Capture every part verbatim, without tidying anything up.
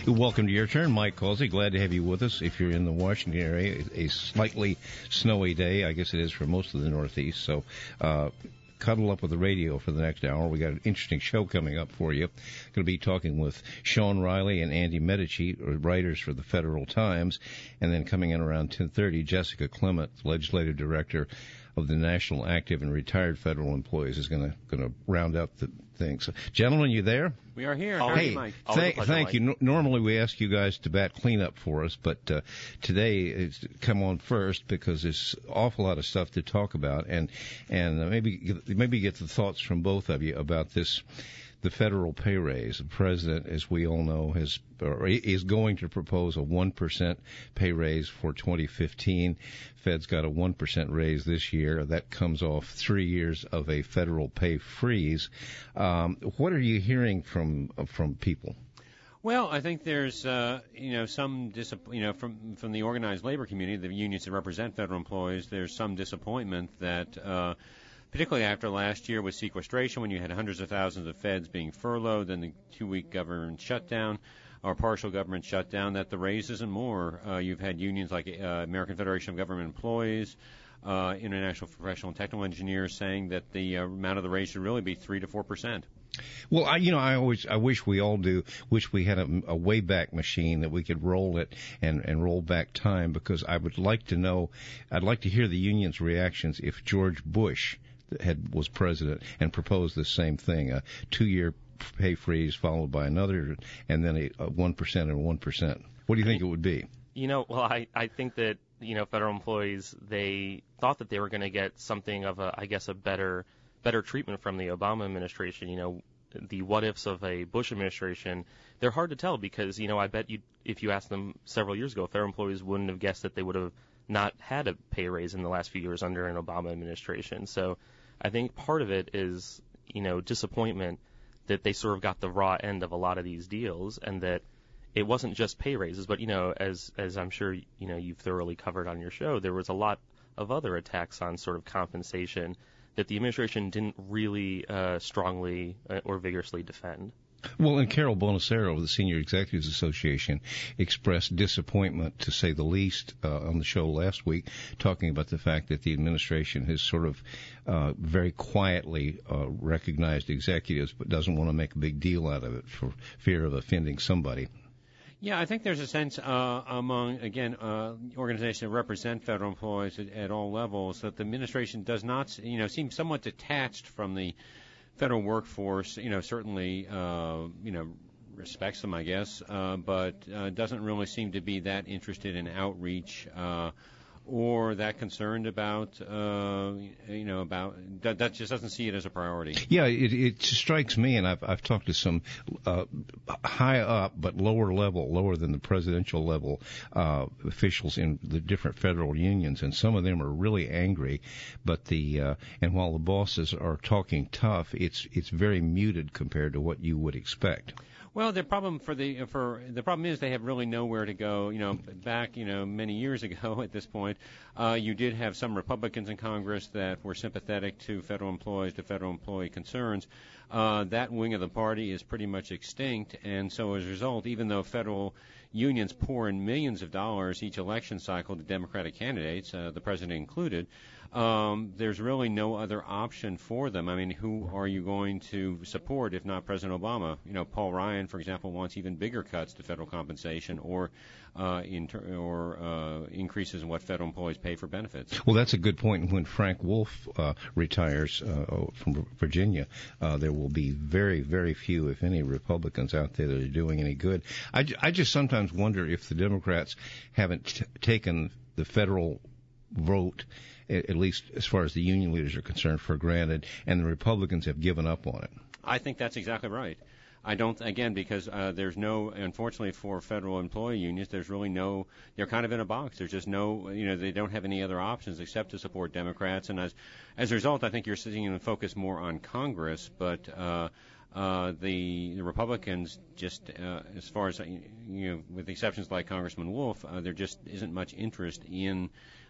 Welcome to Your Turn. Mike Causey, glad to have you with us. If you're in the Washington area, a slightly snowy day, I guess it is for most of the Northeast, so uh, cuddle up with the radio for the next hour. We got an interesting show coming up for you. Going to be talking with Sean Riley and Andy Medici, writers for the Federal Times, and then coming in around ten thirty, Jessica Clement, legislative director of the National Active and Retired Federal Employees, is going to going to round up the things. Gentlemen, you there? We are here. Hey, Mike? Th- pleasure, thank Mike. you. No- normally we ask you guys to bat cleanup for us, but uh, today it's come on first because there's an awful lot of stuff to talk about, and and uh, maybe maybe get the thoughts from both of you about this. The federal pay raise. The president, as we all know, has or is going to propose a one percent pay raise for twenty fifteen. Fed's got a one percent raise this year. That comes off three years of a federal pay freeze. Um, what are you hearing from from people? Well, I think there's, uh, you know, some, dis- you know, from from the organized labor community, the unions that represent federal employees, there's some disappointment that. Uh, Particularly after last year with sequestration, when you had hundreds of thousands of feds being furloughed, then the two-week government shutdown or partial government shutdown, that the raise isn't more. Uh, you've had unions like uh, American Federation of Government Employees, uh, International Professional and Technical Engineers saying that the uh, amount of the raise should really be three to four percent. Well, I, you know, I always, I wish we all do, wish we had a, a Wayback Machine that we could roll it and, and roll back time, because I would like to know, I'd like to hear the union's reactions if George Bush had was president and proposed the same thing, a two-year pay freeze followed by another, and then a one percent and one percent. What do you think it would be? You know, well, I, I think that, you know, federal employees, they thought that they were going to get something of a, I guess, a better better treatment from the Obama administration. You know, the what-ifs of a Bush administration, they're hard to tell because, you know, I bet you if you asked them several years ago, federal employees wouldn't have guessed that they would have not had a pay raise in the last few years under an Obama administration. So I think part of it is, you know, disappointment that they sort of got the raw end of a lot of these deals and that it wasn't just pay raises, but, you know, as as I'm sure, you know, you've thoroughly covered on your show, there was a lot of other attacks on sort of compensation that the administration didn't really uh, strongly uh, or vigorously defend. Well, and Carol Bonacero of the Senior Executives Association expressed disappointment, to say the least, uh, on the show last week, talking about the fact that the administration has sort of uh, very quietly uh, recognized executives but doesn't want to make a big deal out of it for fear of offending somebody. Yeah, I think there's a sense uh, among, again, uh, organizations that represent federal employees at, at all levels that the administration does not, you know, seem somewhat detached from the federal workforce, you know, certainly, uh, you know, respects them, I guess, uh, but uh, doesn't really seem to be that interested in outreach uh, or that concerned about, uh, you know, about that, that just doesn't see it as a priority. Yeah, it, it strikes me, and I've, I've talked to some uh, high up but lower level, lower than the presidential level uh, officials in the different federal unions, and some of them are really angry. But the uh, and while the bosses are talking tough, it's it's very muted compared to what you would expect. Well, the problem for the for the problem is they have really nowhere to go. You know, back you know many years ago at this point, uh, you did have some Republicans in Congress that were sympathetic to federal employees, to federal employee concerns. Uh, that wing of the party is pretty much extinct, and so as a result, even though federal unions pour in millions of dollars each election cycle to Democratic candidates, uh, the president included, um, there's really no other option for them. I mean, who are you going to support if not President Obama? You know, Paul Ryan, for example, wants even bigger cuts to federal compensation or uh, inter- or uh, increases in what federal employees pay for benefits. Well, that's a good point. When Frank Wolf uh, retires uh, from Virginia, uh, there will be very, very few, if any, Republicans out there that are doing any good. I, I just sometimes wonder if the Democrats haven't t- taken the federal vote, at least as far as the union leaders are concerned, for granted, and the Republicans have given up on it. I think that's exactly right. I don't, again, because uh, there's no, unfortunately for federal employee unions, there's really no, they're kind of in a box. There's just no, you know, they don't have any other options except to support Democrats. And as, as a result, I think you're seeing them focus more on Congress, but uh, uh, the, the Republicans just, uh, as far as, you know, with exceptions like Congressman Wolf, uh, there just isn't much interest in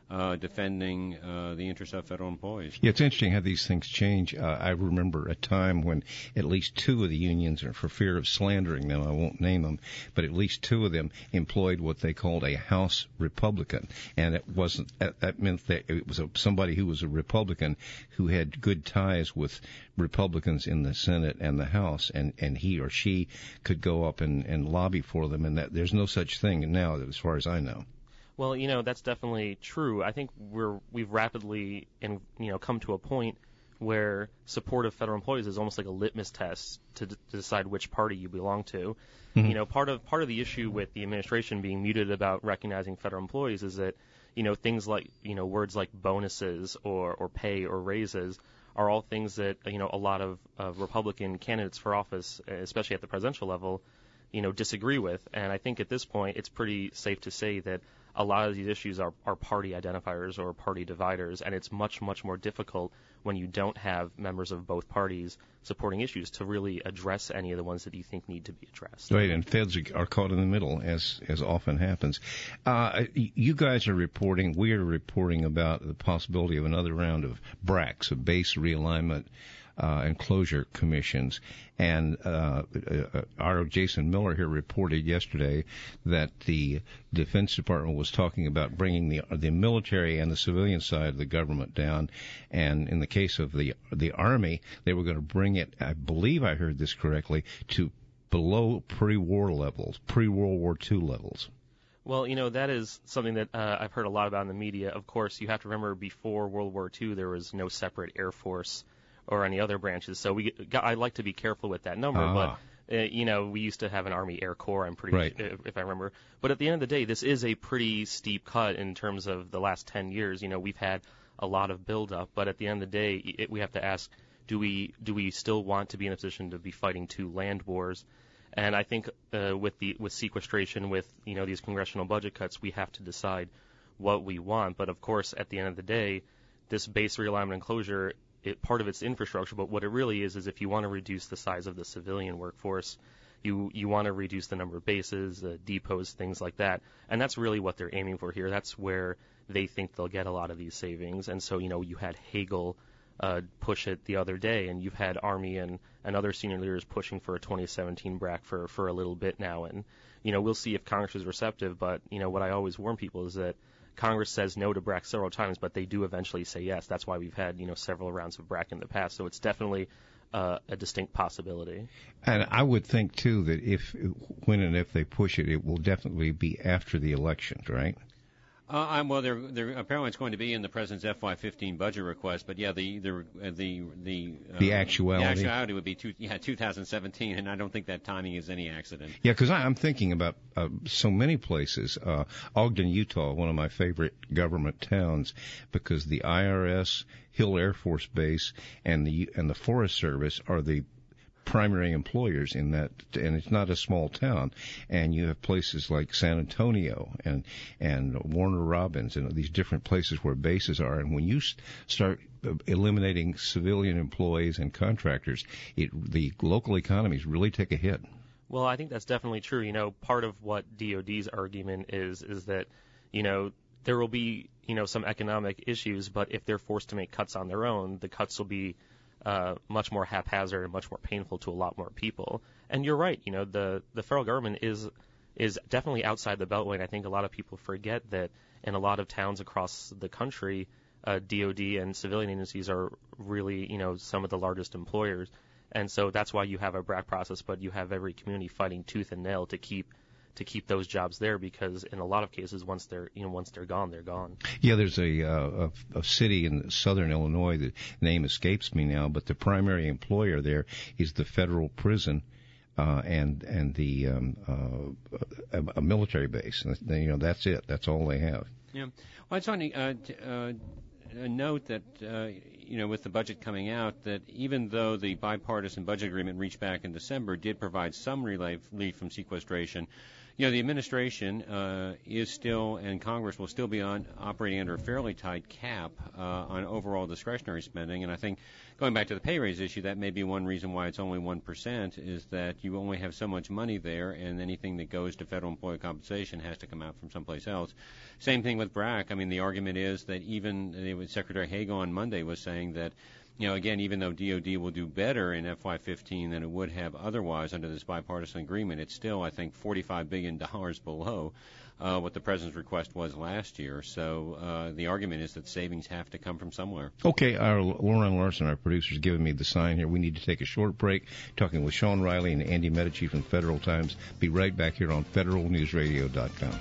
uh, defending uh, the interests of federal employees. Yeah, it's interesting how these things change. Uh, I remember a time when at least two of the unions, or for fear of slandering them, I won't name them, but at least two of them employed what they called a House Republican, and it wasn't. That meant that it was a, somebody who was a Republican who had good ties with Republicans in the Senate and the House, and, and he or she could go up and, and lobby for them, and that there's no such thing now, as far as I know. Well, you know, that's definitely true. I think we're we've rapidly and you know come to a point where support of federal employees is almost like a litmus test to, d- to decide which party you belong to. Mm-hmm. You know, part of part of the issue with the administration being muted about recognizing federal employees is that you know things like you know words like bonuses or or pay or raises are all things that you know a lot of, of Republican candidates for office, especially at the presidential level, you know disagree with. And I think at this point it's pretty safe to say that a lot of these issues are, are party identifiers or party dividers, and it's much, much more difficult when you don't have members of both parties supporting issues to really address any of the ones that you think need to be addressed. Right, and feds are caught in the middle, as as often happens. Uh, you guys are reporting, we are reporting about the possibility of another round of B R A Cs, of base realignment Uh, and closure commissions. And uh, uh, our Jason Miller here reported yesterday that the Defense Department was talking about bringing the the military and the civilian side of the government down. And in the case of the the Army, they were going to bring it, I believe I heard this correctly, to below pre-war levels, pre-World War Two levels. Well, you know, that is something that uh, I've heard a lot about in the media. Of course, you have to remember before World War Two, there was no separate Air Force or any other branches. So we, I like to be careful with that number. Ah. But, uh, you know, we used to have an Army Air Corps, I'm pretty right. sure, if I remember. But at the end of the day, this is a pretty steep cut in terms of the last ten years. You know, we've had a lot of buildup. But at the end of the day, it, we have to ask, do we do we still want to be in a position to be fighting two land wars? And I think uh, with the with sequestration, with, you know, these congressional budget cuts, we have to decide what we want. But, of course, at the end of the day, this base realignment and closure, It, part of its infrastructure, but what it really is is if you want to reduce the size of the civilian workforce, you you want to reduce the number of bases, uh, depots, things like that, and that's really what they're aiming for here. That's where they think they'll get a lot of these savings. And so, you know, you had Hagel uh, push it the other day, and you've had Army and, and other senior leaders pushing for a twenty seventeen B R A C for, for a little bit now. And, you know, we'll see if Congress is receptive, but, you know, what I always warn people is that Congress says no to B R A C several times, but they do eventually say yes. That's why we've had, you know, several rounds of B R A C in the past. So it's definitely uh, a distinct possibility. And I would think, too, that if, when and if they push it, it will definitely be after the elections, right? Uh, I'm, well, they're, they're, apparently it's going to be in the president's F Y fifteen budget request, but yeah, the the uh, the the, uh, the actuality. The actuality would be two, yeah, two thousand seventeen, and I don't think that timing is any accident. Yeah, because I'm thinking about uh, so many places. Uh, Ogden, Utah, one of my favorite government towns, because the I R S, Hill Air Force Base, and the and the Forest Service are the primary employers in that, and it's not a small town. And you have places like San Antonio and and Warner Robins and these different places where bases are. And when you start eliminating civilian employees and contractors, it the local economies really take a hit. Well, I think that's definitely true. You know, part of what D O D's argument is is that, you know, there will be, you know, some economic issues, but if they're forced to make cuts on their own, the cuts will be Uh, much more haphazard and much more painful to a lot more people. And you're right, you know, the, the federal government is is definitely outside the Beltway, and I think a lot of people forget that in a lot of towns across the country, uh, D O D and civilian agencies are really, you know, some of the largest employers. And so that's why you have a B R A C process, but you have every community fighting tooth and nail to keep to keep those jobs there, because in a lot of cases, once they're you know once they're gone, they're gone. Yeah, there's a uh, a, a city in southern Illinois. The name escapes me now, but the primary employer there is the federal prison uh, and and the um, uh, a, a military base. And, you know, that's it. That's all they have. Yeah. Well, it's funny. Uh, t- uh, a note that, uh, you know, with the budget coming out, that even though the bipartisan budget agreement reached back in December did provide some relief, relief from sequestration, you know, the administration uh, is still, and Congress will still be on operating under a fairly tight cap uh, on overall discretionary spending. And I think going back to the pay raise issue, that may be one reason why it's only one percent, is that you only have so much money there, and anything that goes to federal employee compensation has to come out from someplace else. Same thing with B R A C. I mean, the argument is that even Secretary Hagel on Monday was saying that, you know, again, even though D O D will do better in F Y fifteen than it would have otherwise under this bipartisan agreement, it's still, I think, forty-five billion dollars below uh, what the president's request was last year. So uh, the argument is that savings have to come from somewhere. Okay, our Lauren Larson, our producer, is giving me the sign here. We need to take a short break. Talking with Sean Riley and Andy Medici from Federal Times. Be right back here on Federal News Radio dot com.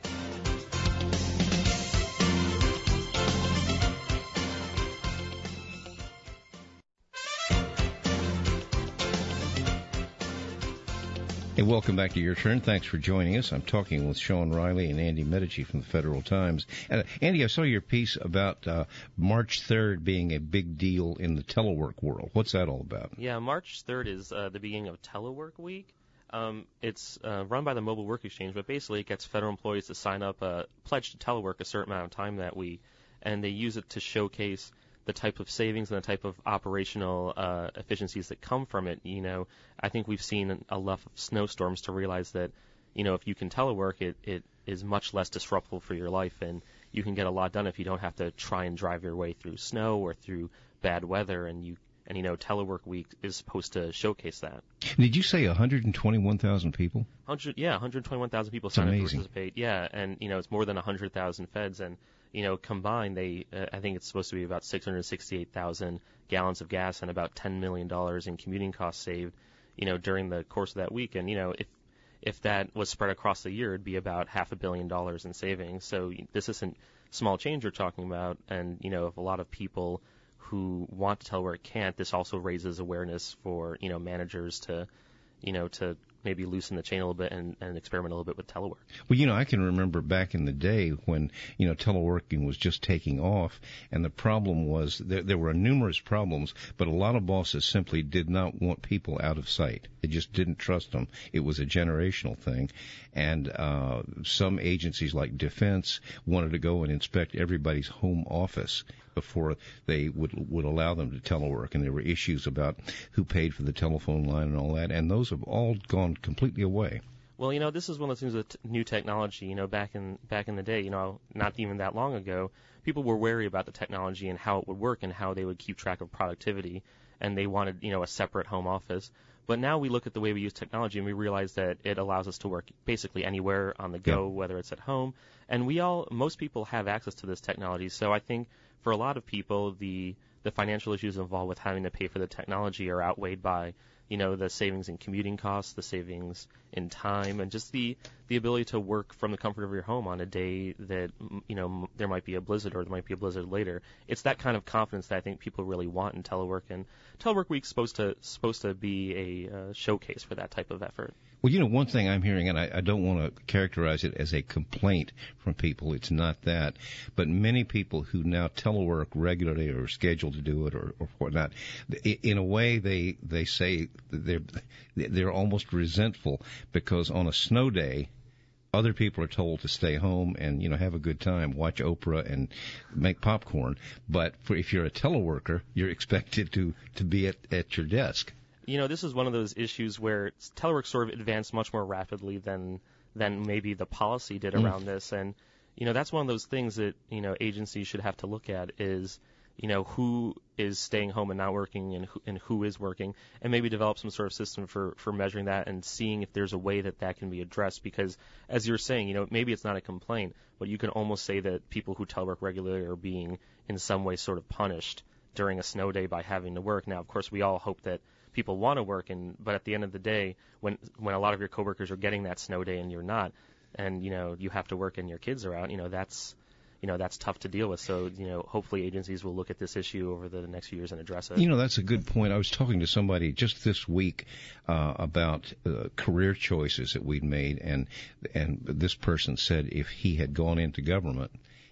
Hey, welcome back to Your Turn. Thanks for joining us. I'm talking with Sean Riley and Andy Medici from the Federal Times. Uh, Andy, I saw your piece about uh, March third being a big deal in the telework world. What's that all about? Yeah, March third is uh, the beginning of Telework Week. Um, it's uh, run by the Mobile Work Exchange, but basically it gets federal employees to sign up, uh, pledge to telework a certain amount of time that week, and they use it to showcase the type of savings and the type of operational uh, efficiencies that come from it. You know, I think we've seen enough of snowstorms to realize that, you know, if you can telework, it, it is much less disruptive for your life, and you can get a lot done if you don't have to try and drive your way through snow or through bad weather. And you and you know, Telework Week is supposed to showcase that. Did you say one hundred twenty-one thousand people? one hundred, yeah, one hundred twenty-one thousand people That's signed amazing. up to participate. Yeah, and you know, it's more than one hundred thousand feds, and you know, combined, they uh, I think it's supposed to be about six hundred sixty-eight thousand gallons of gas and about ten million dollars in commuting costs saved, you know, during the course of that week. And you know, if if that was spread across the year, it'd be about half a billion dollars in savings. So this isn't small change we're talking about. And you know, if a lot of people who want to telework can't, this also raises awareness for, you know, managers to, you know, to maybe loosen the chain a little bit and, and experiment a little bit with telework. Well, you know, I can remember back in the day when, you know, teleworking was just taking off, and the problem was there, there were numerous problems, but a lot of bosses simply did not want people out of sight. They just didn't trust them. It was a generational thing, and uh, some agencies like Defense wanted to go and inspect everybody's home office before they would would allow them to telework, and there were issues about who paid for the telephone line and all that, and those have all gone completely away. Well, you know, this is one of the things with new technology. You know, back in back in the day, you know, not even that long ago, people were wary about the technology and how it would work and how they would keep track of productivity, and they wanted, you know, a separate home office. But now we look at the way we use technology and we realize that it allows us to work basically anywhere on the go, yeah. whether it's at home. And we all, most people have access to this technology. So I think for a lot of people, the the financial issues involved with having to pay for the technology are outweighed by, you know, the savings in commuting costs, the savings in time, and just the the ability to work from the comfort of your home on a day that, you know, there might be a blizzard or there might be a blizzard later. It's that kind of confidence that I think people really want in telework, and Telework Week's supposed to supposed to be a uh, showcase for that type of effort. Well, you know, one thing I'm hearing, and I, I don't want to characterize it as a complaint from people, it's not that, but many people who now telework regularly or are scheduled to do it or, or whatnot, in a way they they say they're they're almost resentful because on a snow day, other people are told to stay home and, you know, have a good time, watch Oprah and make popcorn. But for, if you're a teleworker, you're expected to, to be at, at your desk. You know, this is one of those issues where telework sort of advanced much more rapidly than than maybe the policy did Mm. around this. And, you know, that's one of those things that, you know, agencies should have to look at is, you know, who is staying home and not working and who, and who is working, and maybe develop some sort of system for, for measuring that and seeing if there's a way that that can be addressed. Because, as you're saying, you know, maybe it's not a complaint, but you can almost say that people who telework regularly are being in some way sort of punished during a snow day by having to work. Now, of course, we all hope that people want to work, and but at the end of the day, when when a lot of your coworkers are getting that snow day and you're not, and, you know, you have to work and your kids are out, you know, that's you know, that's tough to deal with. So, you know, hopefully agencies will look at this issue over the next few years and address it. You know, that's a good point. I was talking to somebody just this week uh, about uh, career choices that we'd made, and and this person said if he had gone into government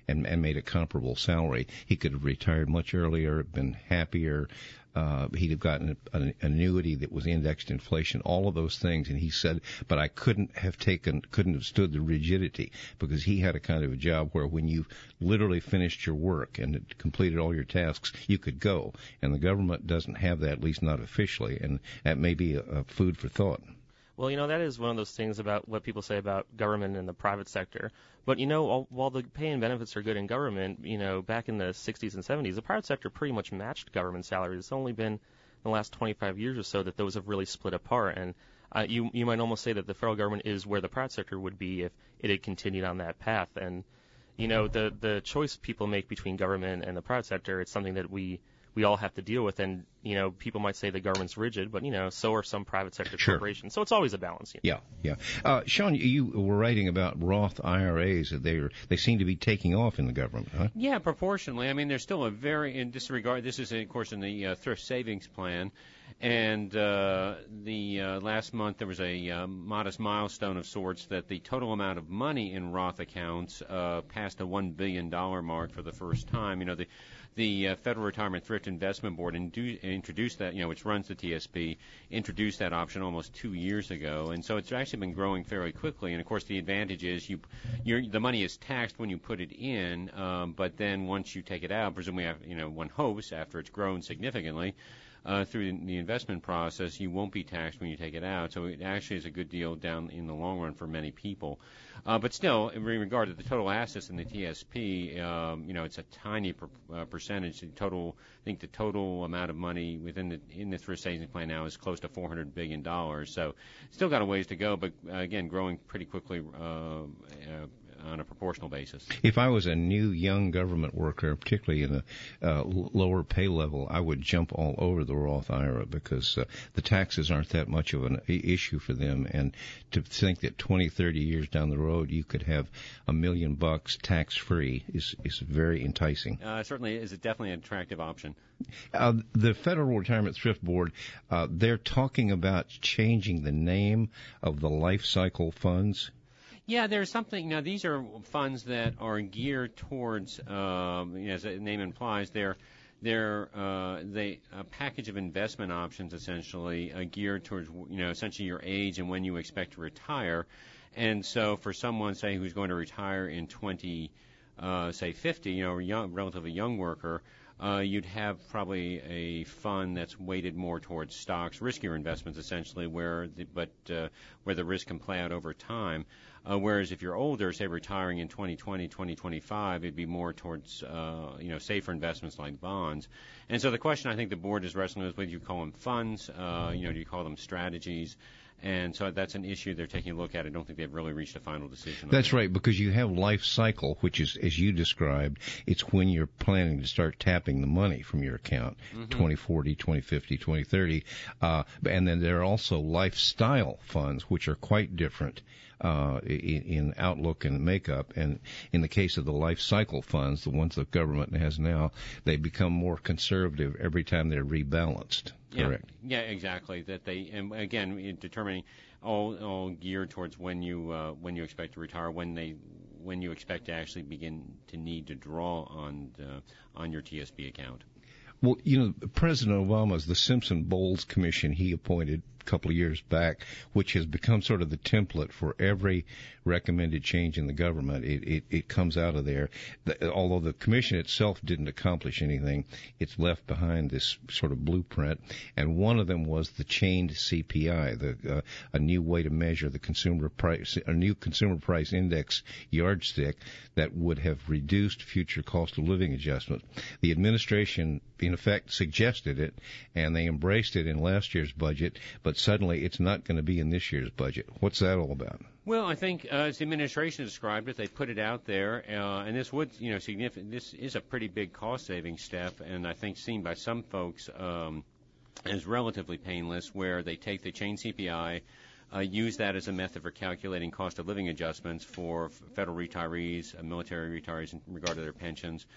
and, and made a comparable salary. He could have retired much earlier, been happier. Uh, he'd have gotten an annuity that was indexed to inflation, all of those things. And he said, but I couldn't have taken, couldn't have stood the rigidity, because he had a kind of a job where when you literally finished your work and completed all your tasks, you could go. And the government doesn't have that, at least not officially. And that may be a, a food for thought. Well, you know, that is one of those things about what people say about government and the private sector. But, you know, all, while the pay and benefits are good in government, you know, back in the sixties and seventies, the private sector pretty much matched government salaries. It's only been in the last twenty-five years or so that those have really split apart. And uh, you, you might almost say that the federal government is where the private sector would be if it had continued on that path. And, you know, the, the choice people make between government and the private sector, it's something that we we all have to deal with. And, you know, people might say the government's rigid, but, you know, so are some private sector sure. corporations. So it's always a balance. You know? Yeah, yeah. Uh, Sean, you were writing about Roth I R As. That they are, they seem to be taking off in the government, huh? Yeah, proportionally. I mean, there's still a very, in this regard, this is, of course, in the uh, thrift savings plan. And uh, the uh, last month there was a uh, modest milestone of sorts that the total amount of money in Roth accounts uh, passed a one billion dollars mark for the first time. You know, the The uh, Federal Retirement Thrift Investment Board indu- introduced that, you know, which runs the T S P, introduced that option almost two years ago, and so it's actually been growing fairly quickly. And of course, the advantage is you, you're, the money is taxed when you put it in, um, but then once you take it out, presumably, you know, one hopes after it's grown significantly uh, through the investment process, you won't be taxed when you take it out. So it actually is a good deal down in the long run for many people. Uh, but still, in regard to the total assets in the T S P, um, you know, it's a tiny per, uh, percentage. The total, I think, the total amount of money within the in the thrift savings plan now is close to four hundred billion dollars. So, still got a ways to go, but uh, again, growing pretty quickly uh, uh, on a proportional basis. If I was a new young government worker, particularly in a uh, lower pay level, I would jump all over the Roth I R A because uh, the taxes aren't that much of an issue for them. And to think that twenty, thirty years down the road you could have a million bucks tax-free is, is very enticing. Uh, certainly is definitely an attractive option. Uh, the Federal Retirement Thrift Board, uh, they're talking about changing the name of the life cycle funds. Yeah, there's something. Now, these are funds that are geared towards, um, you know, as the name implies, they're they're uh, they a package of investment options essentially uh, geared towards, you know, essentially your age and when you expect to retire. And so, for someone, say, who's going to retire in twenty, uh, say, fifty, you know, a young, relatively young worker, uh, you'd have probably a fund that's weighted more towards stocks, riskier investments, essentially, where the, but uh, where the risk can play out over time. Uh, whereas if you're older, say retiring in twenty twenty, twenty twenty-five, it'd be more towards, uh, you know, safer investments like bonds. And so the question I think the board is wrestling with, whether you call them funds, uh, you know, do you call them strategies? And so that's an issue they're taking a look at. I don't think they've really reached a final decision. That's right, because you have life cycle, which is, as you described, it's when you're planning to start tapping the money from your account, mm-hmm. twenty forty, twenty fifty, twenty thirty. Uh, and then there are also lifestyle funds, which are quite different uh, in, in outlook and makeup. And in the case of the life cycle funds, the ones the government has now, they become more conservative every time they're rebalanced. Correct. Yeah, yeah, exactly. That they, and again, in determining all, all geared towards when you uh, when you expect to retire, when they when you expect to actually begin to need to draw on the, on your T S P account. Well, you know, President Obama's the Simpson-Bowles Commission he appointed a couple of years back, which has become sort of the template for every recommended change in the government. It it, it comes out of there. The, although the commission itself didn't accomplish anything, it's left behind this sort of blueprint. And one of them was the chained C P I, the uh, a new way to measure the consumer price, a new consumer price index yardstick that would have reduced future cost of living adjustments. The administration, in effect, suggested it, and they embraced it in last year's budget, but suddenly it's not going to be in this year's budget. What's that all about? Well, I think uh, as the administration described it, they put it out there, uh, and this would, you know, significant. This is a pretty big cost-saving step, and I think seen by some folks um, as relatively painless, where they take the chain C P I, uh, use that as a method for calculating cost of living adjustments for f- federal retirees, uh, military retirees in regard to their pensions.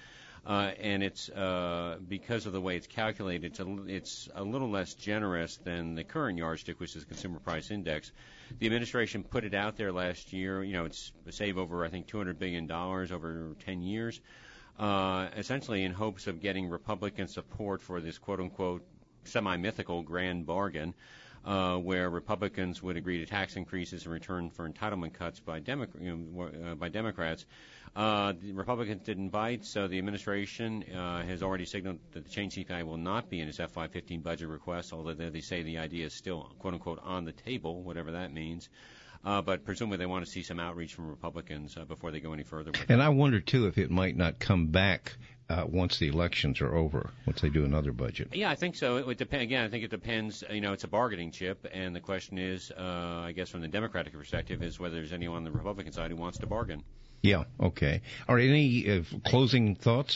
Uh, and it's uh, because of the way it's calculated, it's a, it's a little less generous than the current yardstick, which is the Consumer Price Index. The administration put it out there last year. You know, it's save over, I think, two hundred billion dollars over ten years, uh, essentially in hopes of getting Republican support for this quote-unquote semi-mythical grand bargain, uh, where Republicans would agree to tax increases in return for entitlement cuts by, Demo- you know, uh, by Democrats. Uh, the Republicans didn't bite, so the administration uh, has already signaled that the change C P I will not be in its F Y fifteen budget request, although they say the idea is still, quote-unquote, on the table, whatever that means. Uh, but presumably they want to see some outreach from Republicans uh, before they go any further with it. And I wonder, too, if it might not come back uh, once the elections are over, once they do another budget. Yeah, I think so. It would depend. Again, I think it depends. You know, it's a bargaining chip, and the question is, uh, I guess from the Democratic perspective, is whether there's anyone on the Republican side who wants to bargain. Yeah, okay. All right, any uh, closing thoughts?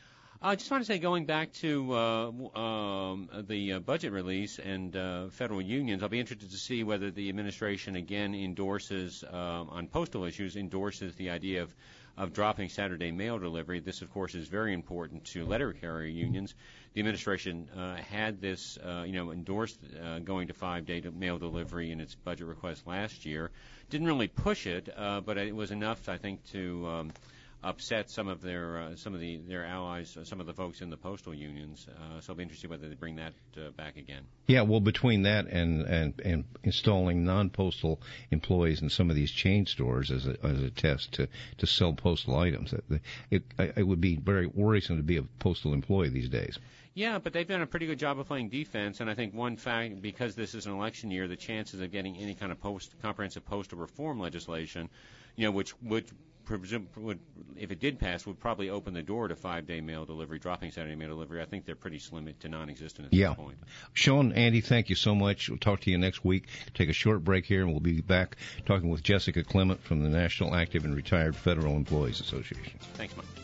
I just want to say, going back to uh, um, the uh, budget release and uh, federal unions, I'll be interested to see whether the administration again endorses, um, on postal issues, endorses the idea of, of dropping Saturday mail delivery. This, of course, is very important to letter carrier unions. The administration uh, had this, uh, you know, endorsed uh, going to five-day mail delivery in its budget request last year. Didn't really push it, uh, but it was enough, I think, to um, upset some of their uh, some of the their allies, uh, some of the folks in the postal unions. Uh, so I'll be interested whether they bring that uh, back again. Yeah, well, between that and, and, and installing non-postal employees in some of these chain stores as a as a test to, to sell postal items, it, it it would be very worrisome to be a postal employee these days. Yeah, but they've done a pretty good job of playing defense, and I think one fact, because this is an election year, the chances of getting any kind of post comprehensive postal reform legislation, you know, which would presume would, if it did pass, would probably open the door to five-day mail delivery, dropping Saturday mail delivery. I think they're pretty slim to non-existent at yeah. this point. Sean, Andy, thank you so much. We'll talk to you next week. Take a short break here, and we'll be back talking with Jessica Clement from the National Active and Retired Federal Employees Association. Thanks, Mike.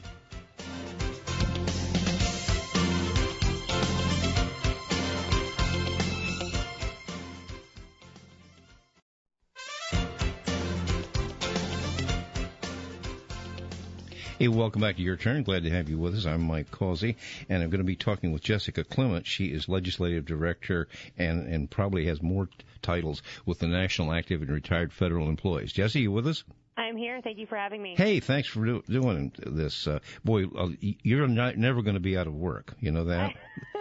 Hey, welcome back to Your Turn. Glad to have you with us. I'm Mike Causey, and I'm going to be talking with Jessica Clement. She is Legislative Director and, and probably has more t- titles with the National Active and Retired Federal Employees. Jesse, you with us? I'm here. Thank you for having me. Hey, thanks for do- doing this. Uh, boy, uh, you're not, never going to be out of work. You know that?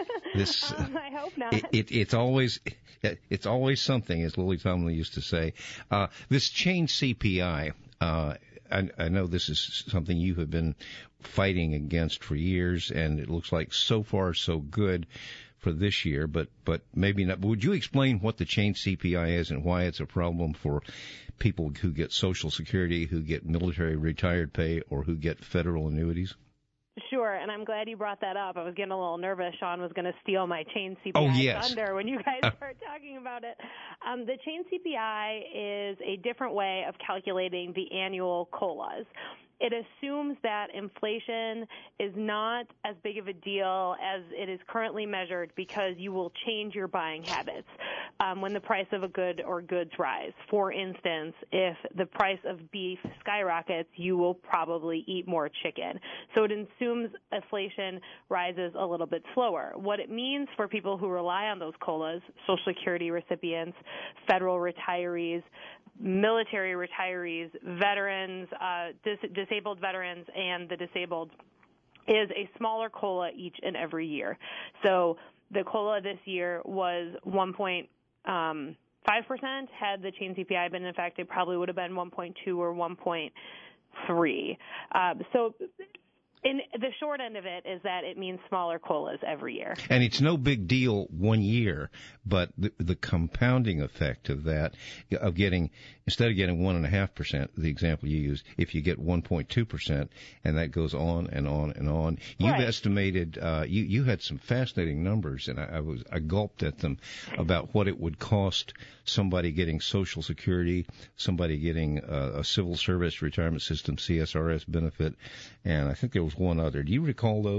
This, um, I hope not. It, it, it's always it's always something, as Lily Tomlin used to say. Uh, this change C P I, uh, I, I know this is something you have been fighting against for years, and it looks like so far so good for this year, but, but maybe not. Would you explain what the change C P I is and why it's a problem for people who get Social Security, who get military retired pay, or who get federal annuities? Sure, and I'm glad you brought that up. I was getting a little nervous. Sean was going to steal my chain C P I oh, yes. thunder when you guys start talking about it. Um, the chain C P I is a different way of calculating the annual COLAs. It assumes that inflation is not as big of a deal as it is currently measured because you will change your buying habits um, when the price of a good or goods rise. For instance, if the price of beef skyrockets, you will probably eat more chicken. So it assumes inflation rises a little bit slower. What it means for people who rely on those COLAs, Social Security recipients, federal retirees, military retirees, veterans, uh, dis- disabled veterans, and the disabled, is a smaller COLA each and every year. So the COLA this year was one point five percent. Had the chain C P I been in effect, it probably would have been one point two or one point three. Uh, so in the short end of it is that it means smaller COLAs every year. And it's no big deal one year, but the, the compounding effect of that, of getting, instead of getting one and a half percent, the example you used, if you get one point two percent, and that goes on and on and on. You've right. estimated, uh, you, you had some fascinating numbers, and I, I was, I gulped at them about what it would cost somebody getting Social Security, somebody getting uh, a civil service retirement system, C S R S benefit, and I think there was one other. Do you recall those? No.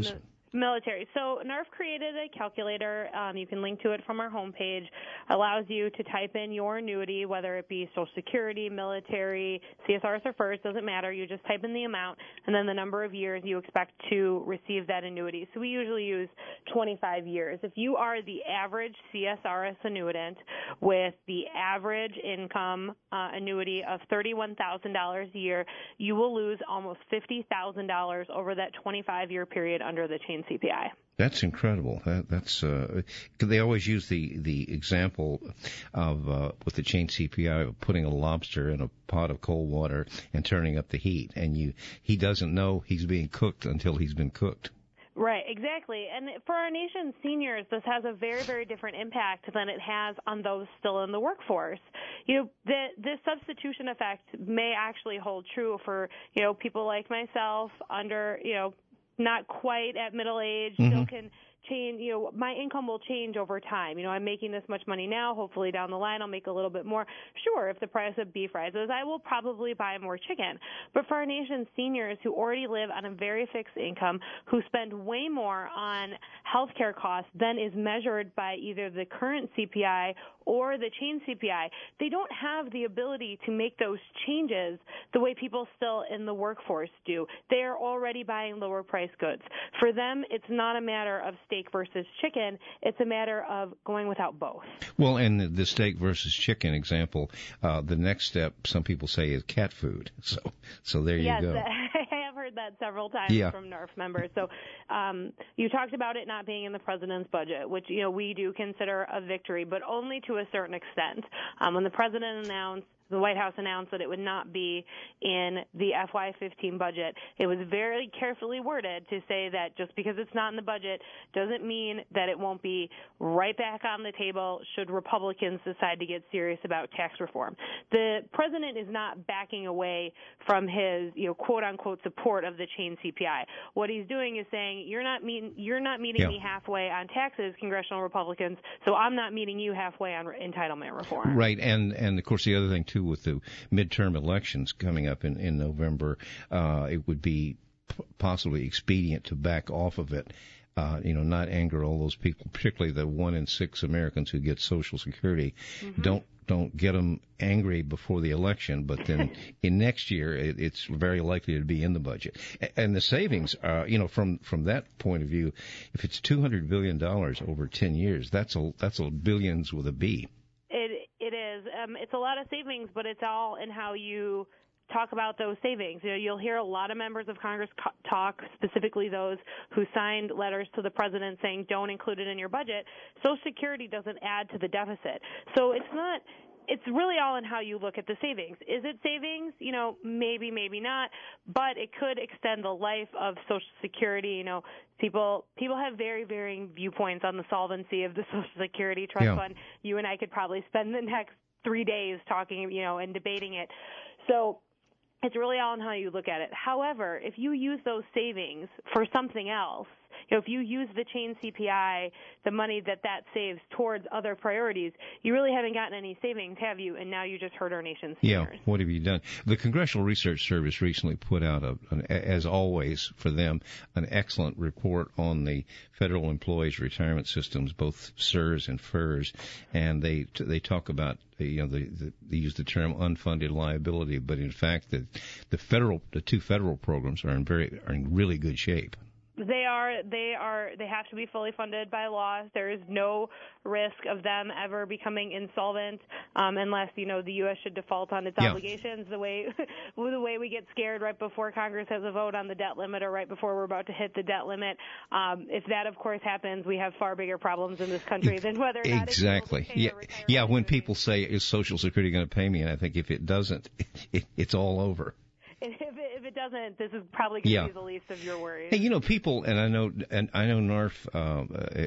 Military. So N A R F created a calculator. Um, you can link to it from our homepage. Allows you to type in your annuity, whether it be Social Security, military, C S R S, or F E R S, doesn't matter. You just type in the amount and then the number of years you expect to receive that annuity. So we usually use twenty-five years. If you are the average C S R S annuitant with the average income uh, annuity of thirty-one thousand dollars a year, you will lose almost fifty thousand dollars over that twenty-five year period under the chain C P I. That's incredible. That, that's uh, they always use the the example of uh, with the chain C P I of putting a lobster in a pot of cold water and turning up the heat, and you he doesn't know he's being cooked until he's been cooked. Right, exactly. And for our nation's seniors, this has a very, very different impact than it has on those still in the workforce. You know, the, this substitution effect may actually hold true for, you know, people like myself under, you know, not quite at middle age, mm-hmm. still can change, you know, my income will change over time. You know, I'm making this much money now. Hopefully down the line I'll make a little bit more. Sure, if the price of beef rises, I will probably buy more chicken. But for our nation's seniors who already live on a very fixed income, who spend way more on health care costs than is measured by either the current C P I or the chain C P I, they don't have the ability to make those changes the way people still in the workforce do. They are already buying lower priced goods. For them, it's not a matter of steak versus chicken. It's a matter of going without both. Well, and the, the steak versus chicken example, uh, the next step, some people say, is cat food. So, so there you yes, go. I have heard that several times yeah. from N A R F members. So, um, you talked about it not being in the president's budget, which, you know, we do consider a victory, but only to a certain extent. Um, when the president announced, the White House announced that it would not be in the F Y fifteen budget, it was very carefully worded to say that just because it's not in the budget doesn't mean that it won't be right back on the table should Republicans decide to get serious about tax reform. The president is not backing away from his, you know, quote unquote support of the chain C P I. What he's doing is saying you're not mean, you're not meeting yeah. me halfway on taxes, congressional Republicans, so I'm not meeting you halfway on entitlement reform. Right, and and of course the other thing too, with the midterm elections coming up in, in November, uh, it would be p- possibly expedient to back off of it, uh, you know, not anger all those people, particularly the one in six Americans who get Social Security. Mm-hmm. Don't don't get them angry before the election, but then in next year it, it's very likely to be in the budget. And the savings, uh, you know, from from that point of view, if it's two hundred billion dollars over ten years, that's a that's a billions with a B. It it is. Um, it's a lot of savings, but it's all in how you talk about those savings. You know, you'll hear a lot of members of Congress co- talk, specifically those who signed letters to the president saying don't include it in your budget. Social Security doesn't add to the deficit. So it's not. It's really all in how you look at the savings. Is it savings? You know, maybe, maybe not, but it could extend the life of Social Security. You know, people people have very varying viewpoints on the solvency of the Social Security Trust yeah. Fund. You and I could probably spend the next three days talking, you know, and debating it. So it's really all in how you look at it. However, if you use those savings for something else, you know, if you use the chain C P I, the money that that saves towards other priorities, you really haven't gotten any savings, have you? And now you just hurt our nation's seniors. Yeah, what have you done? The Congressional Research Service recently put out, a, an, as always for them, an excellent report on the federal employees' retirement systems, both S E R S and F E R S, and they they talk about, you know, the, the, they use the term unfunded liability, but in fact, the the federal the two federal programs are in very are in really good shape. They are, they are, they have to be fully funded by law. There is no risk of them ever becoming insolvent, um, unless, you know, the U S should default on its yeah. obligations. The way, the way we get scared right before Congress has a vote on the debt limit, or right before we're about to hit the debt limit. Um, if that, of course, happens, we have far bigger problems in this country than whether or not exactly. It's able to pay yeah, yeah. When people say, "Is Social Security going to pay me?" and I think if it doesn't, it, it, it's all over. If it, if it doesn't, this is probably going to yeah. be the least of your worries. Hey, you know, people, and I know, and I know N A R F uh,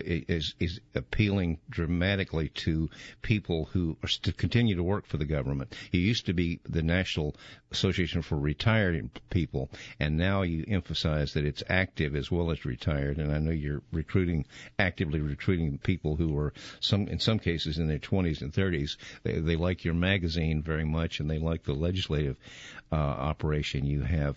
is is appealing dramatically to people who are to continue to work for the government. You used to be the National Association for Retired People, and now you emphasize that it's active as well as retired. And I know you're recruiting, actively recruiting people who are some, in some cases, in their twenties and thirties. They, they like your magazine very much, and they like the legislative uh, operation you have.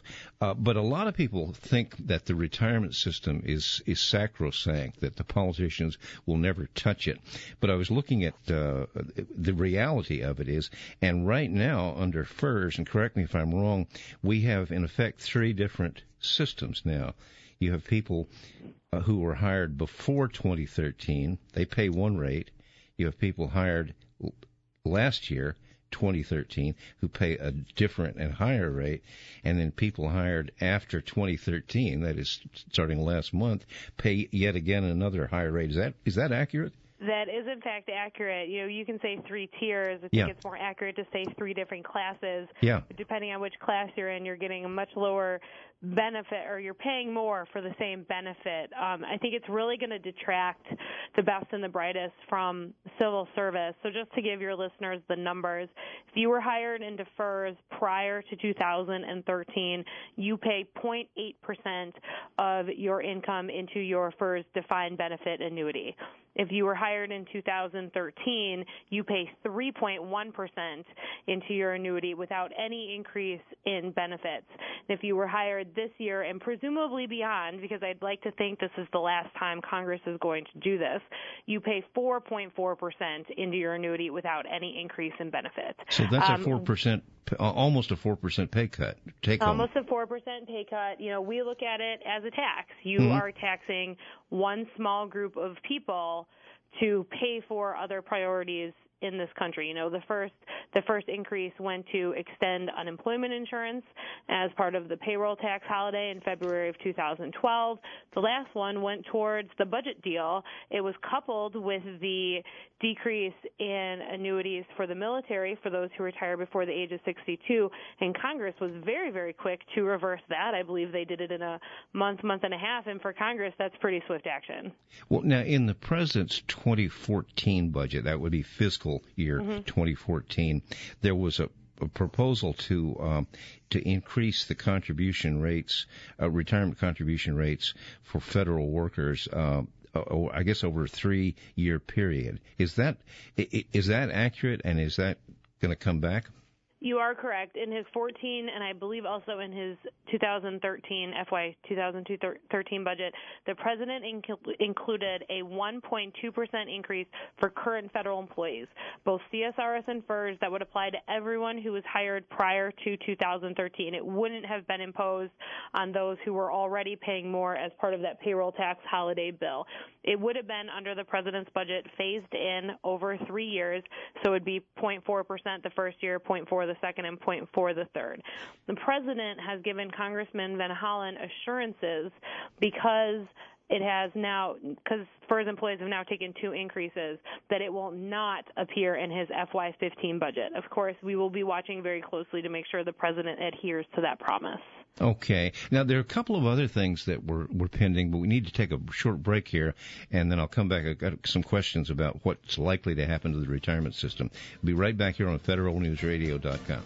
Uh, but a lot of people think that the retirement system is, is sacrosanct, that the politicians will never touch it. But I was looking at uh, the reality of it is, and right now under FERS, and correct me if I'm wrong, we have in effect three different systems now. You have people uh, who were hired before twenty thirteen. They pay one rate. You have people hired l- last year, twenty thirteen, who pay a different and higher rate. And then people hired after twenty thirteen, that is starting last month, pay yet again another higher rate. Is that is that accurate? That is, in fact, accurate. You know, you can say three tiers. I think yeah. it's more accurate to say three different classes. Yeah. Depending on which class you're in, you're getting a much lower benefit, or you're paying more for the same benefit. Um, I think it's really going to detract the best and the brightest from civil service. So just to give your listeners the numbers, if you were hired into FERS prior to two thousand thirteen, you pay zero point eight percent of your income into your FERS defined benefit annuity. If you were hired in two thousand thirteen, you pay three point one percent into your annuity without any increase in benefits. If you were hired this year and presumably beyond, because I'd like to think this is the last time Congress is going to do this, you pay four point four percent into your annuity without any increase in benefits. So that's um, a four percent, almost a four percent pay cut. Take almost home. a four percent pay cut. You know, we look at it as a tax. You mm-hmm. are taxing one small group of people to pay for other priorities in this country. You know, the first the first increase went to extend unemployment insurance as part of the payroll tax holiday in February of two thousand twelve. The last one went towards the budget deal. It was coupled with the decrease in annuities for the military for those who retire before the age of sixty-two, and Congress was very, very quick to reverse that. I believe they did it in a month, month and a half, and for Congress, that's pretty swift action. Well, now, in the president's twenty fourteen budget, that would be fiscal year mm-hmm. twenty fourteen, there was a, a proposal to um, to increase the contribution rates, uh, retirement contribution rates for federal workers. Uh, Oh, I guess over a three-year period. Is that is that accurate, and is that going to come back? You are correct. In his fourteen, and I believe also in his two thousand thirteen, F Y two thousand thirteen budget, the president inc- included a one point two percent increase for current federal employees, both C S R S and FERS, that would apply to everyone who was hired prior to two thousand thirteen. It wouldn't have been imposed on those who were already paying more as part of that payroll tax holiday bill. It would have been, under the president's budget, phased in over three years, so it would be zero point four percent the first year, zero point four the second, and zero point four the third. The president has given Congressman Van Hollen assurances, because it has now, because FERS employees have now taken two increases, that it will not appear in his F Y fifteen budget. Of course, we will be watching very closely to make sure the president adheres to that promise. Okay. Now, there are a couple of other things that were, were pending, but we need to take a short break here, and then I'll come back. I've got some questions about what's likely to happen to the retirement system. We'll be right back here on Federal News Radio dot com.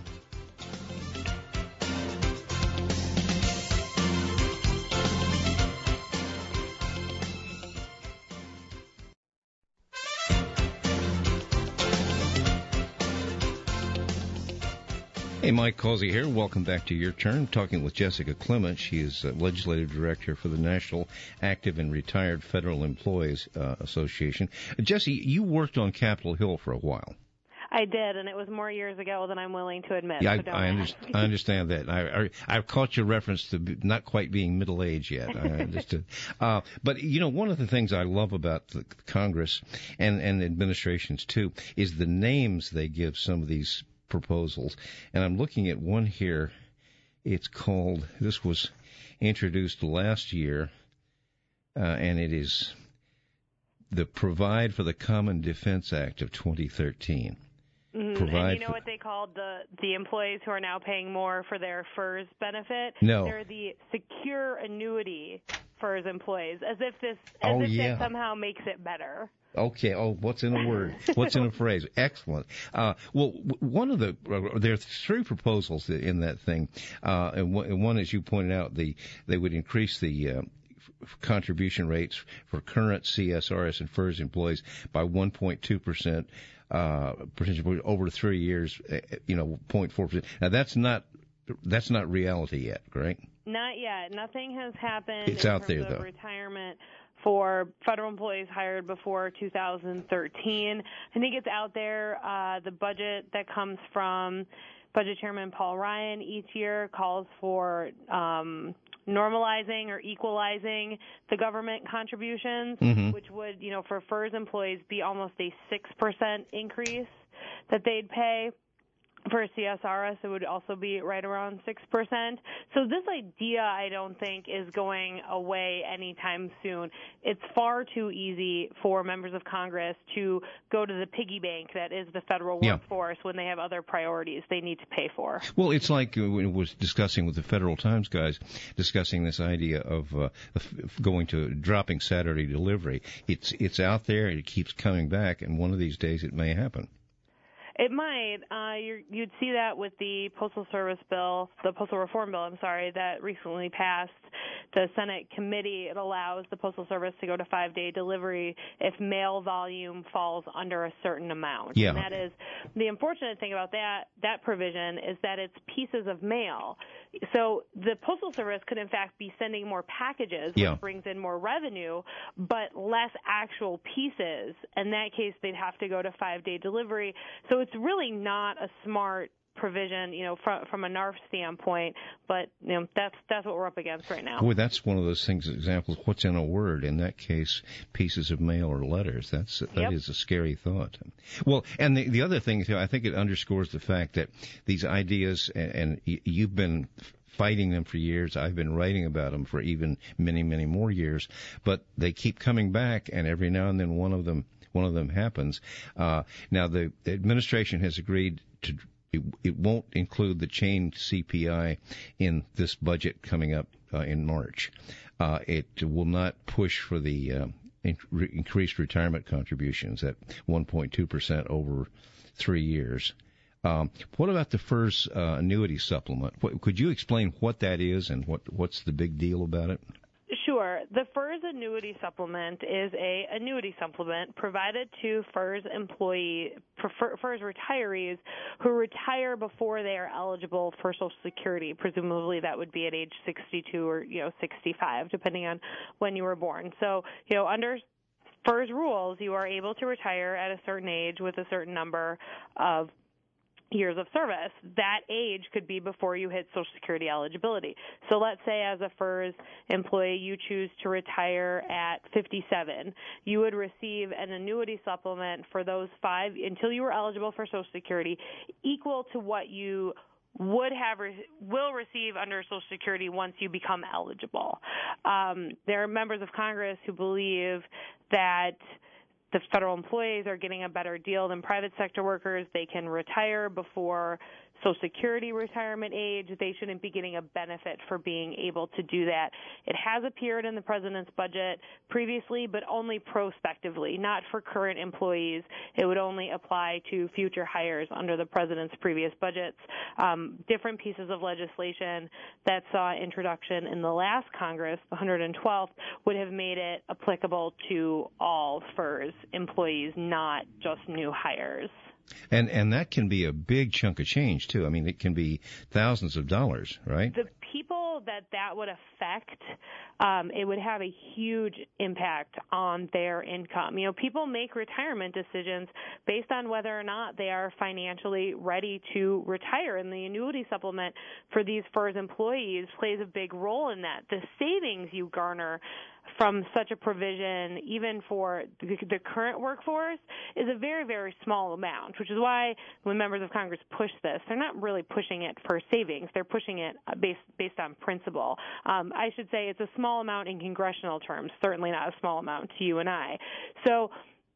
Hey, Mike Causey here. Welcome back to Your Turn. Talking with Jessica Clement. She is uh, Legislative Director for the National Active and Retired Federal Employees uh, Association. Uh, Jesse, you worked on Capitol Hill for a while. I did, and it was more years ago than I'm willing to admit. Yeah, so I, I, under, I understand that. I, I, I've caught your reference to not quite being middle-aged yet. I understood. uh, but, you know, one of the things I love about the Congress and, and administrations, too, is the names they give some of these proposals. And I'm looking at one here. It's called, this was introduced last year, uh, and it is the Provide for the Common Defense Act of twenty thirteen. Mm-hmm. Provide and you know what they called the the employees who are now paying more for their FERS benefit? No. They're the secure annuity FERS employees, as if this as oh, if yeah. that somehow makes it better. Okay. Oh, what's in a word? What's in a phrase? Excellent. Uh, well, one of the uh, there are three proposals in that thing, uh, and, one, and one, as you pointed out, the they would increase the uh, contribution rates for current C S R S and FERS employees by one point two percent. Uh, percentage over three years, you know, zero point four percent. Now, that's not that's not reality yet, right? Not yet. Nothing has happened It's in out terms there, of though. retirement for federal employees hired before two thousand thirteen. I think it's out there. Uh, the budget that comes from Budget Chairman Paul Ryan each year calls for um, normalizing or equalizing the government contributions, Mm-hmm. which would, you know, for F E R S employees be almost a six percent increase that they'd pay. For C S R S, it would also be right around six percent. So this idea, I don't think, is going away anytime soon. It's far too easy for members of Congress to go to the piggy bank that is the federal Yeah. workforce when they have other priorities they need to pay for. Well, it's like uh, when I was discussing with the Federal Times guys, discussing this idea of, uh, of going to dropping Saturday delivery. It's it's out there, and it keeps coming back, and one of these days it may happen. It might. Uh, you're, you'd see that with the Postal Service bill, the Postal Reform bill, I'm sorry, that recently passed the Senate committee. It allows the Postal Service to go to five-day delivery if mail volume falls under a certain amount. Yeah. And that is, the unfortunate thing about that, that provision is that it's pieces of mail. So the Postal Service could, in fact, be sending more packages, Yeah. which brings in more revenue, but less actual pieces. In that case, they'd have to go to five-day delivery. So it's really not a smart provision, you know, from from a N A R F standpoint, but you know that's that's what we're up against right now. Boy, that's one of those things. Examples. What's in a word? In that case, pieces of mail or letters. That's that Yep. is a scary thought. Well, and the the other thing too, I think it underscores the fact that these ideas, and, and y- you've been fighting them for years. I've been writing about them for even many, many more years. But they keep coming back, and every now and then one of them one of them happens. Uh, now the, the administration has agreed to. It, it won't include the chain C P I in this budget coming up uh, in March. Uh, it will not push for the uh, in, re, increased retirement contributions at one point two percent over three years. Um, what about the F E R S uh, annuity supplement? What, could you explain what that is and what, what's the big deal about it? Sure. The F E R S annuity supplement is a annuity supplement provided to F E R S employee, F E R S retirees who retire before they are eligible for Social Security. Presumably that would be at age sixty-two or, you know, sixty-five, depending on when you were born. So, you know, under F E R S rules, you are able to retire at a certain age with a certain number of years of service. That age could be before you hit Social Security eligibility. So let's say as a F E R S employee you choose to retire at fifty-seven. You would receive an annuity supplement for those five until you were eligible for Social Security equal to what you would have re- will receive under Social Security once you become eligible. Um, there are members of Congress who believe that the federal employees are getting a better deal than private sector workers. They can retire before Social Security retirement age. They shouldn't be getting a benefit for being able to do that. It has appeared in the president's budget previously, but only prospectively, not for current employees. It would only apply to future hires under the president's previous budgets. Um, different pieces of legislation that saw introduction in the last Congress, the one hundred twelfth, would have made it applicable to all F E R S employees, not just new hires. And and that can be a big chunk of change, too. I mean, it can be thousands of dollars, right? The people that that would affect, um, it would have a huge impact on their income. You know, people make retirement decisions based on whether or not they are financially ready to retire, and the annuity supplement for these F E R S employees plays a big role in that. The savings you garner from such a provision, even for the, the current workforce, is a very, very small amount, which is why when members of Congress push this, they're not really pushing it for savings. They're pushing it based, based on principle. Um, I should say it's a small amount in congressional terms, certainly not a small amount to you and I. So,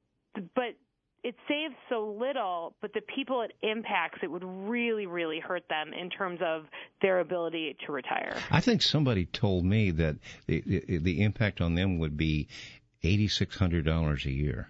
but it saves so little, but the people it impacts, it would really, really hurt them in terms of their ability to retire. I think somebody told me that the, the, the impact on them would be eight thousand six hundred dollars a year.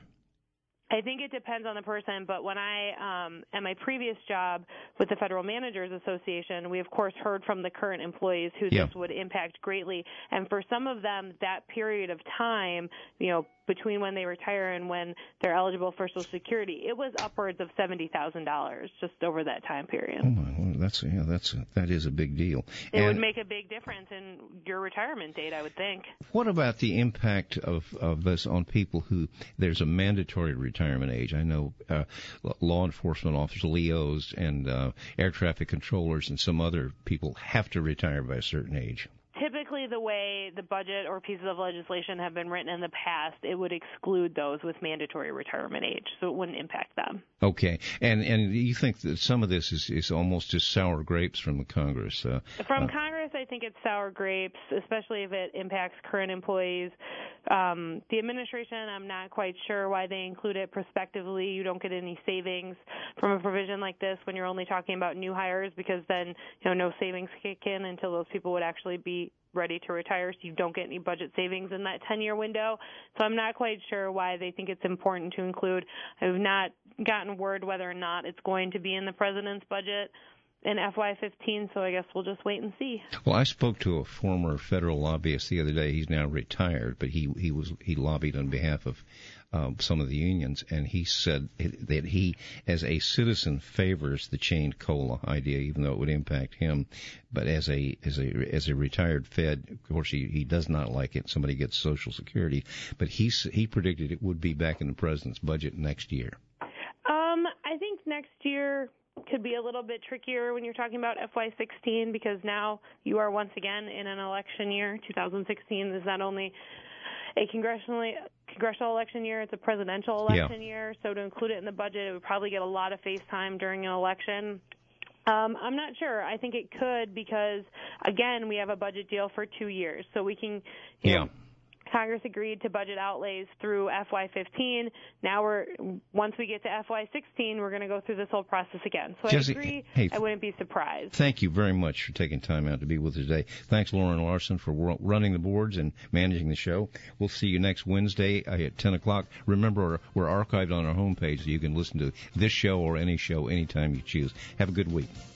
I think it depends on the person, but when I, um, at my previous job with the Federal Managers Association, we of course heard from the current employees who Yeah. this would impact greatly. And for some of them, that period of time, you know, between when they retire and when they're eligible for Social Security, it was upwards of seventy thousand dollars just over that time period. Oh my, well, that's yeah, that's a, that is a big deal. It and would make a big difference in your retirement date, I would think. What about the impact of of this on people who there's a mandatory retirement age? I know uh, law enforcement officers, L E Os, and uh, air traffic controllers, and some other people have to retire by a certain age. Typically, the way the budget or pieces of legislation have been written in the past, it would exclude those with mandatory retirement age, so it wouldn't impact them. Okay, and and you think that some of this is, is almost just sour grapes from the Congress? Uh, from uh, Congress, I think it's sour grapes, especially if it impacts current employees. Um, the administration, I'm not quite sure why they include it prospectively. You don't get any savings from a provision like this when you're only talking about new hires, because then you know no savings kick in until those people would actually be ready to retire, so you don't get any budget savings in that ten-year window. So I'm not quite sure why they think it's important to include. I've not gotten word whether or not it's going to be in the president's budget in F Y fifteen, so I guess we'll just wait and see. Well, I spoke to a former federal lobbyist the other day. He's now retired, but he he was he lobbied on behalf of um, some of the unions, and he said that he, as a citizen, favors the chained COLA idea, even though it would impact him. But as a as a as a retired Fed, of course, he he does not like it. Somebody gets Social Security, but he he predicted it would be back in the president's budget next year. Um, I think next year could be a little bit trickier when you're talking about F Y sixteen, because now you are once again in an election year. two thousand sixteen is not only a congressionally congressional election year, it's a presidential election yeah. year. So to include it in the budget, it would probably get a lot of face time during an election. Um, I'm not sure. I think it could, because, again, we have a budget deal for two years. So we can, you yeah. know, Congress agreed to budget outlays through F Y fifteen. Now we're once we get to F Y sixteen, we're going to go through this whole process again. So Jesse, I agree. hey, I wouldn't be surprised. Thank you very much for taking time out to be with us today. Thanks, Lauren Larson, for running the boards and managing the show. We'll see you next Wednesday at ten o'clock. Remember, we're archived on our homepage, so you can listen to this show or any show anytime you choose. Have a good week.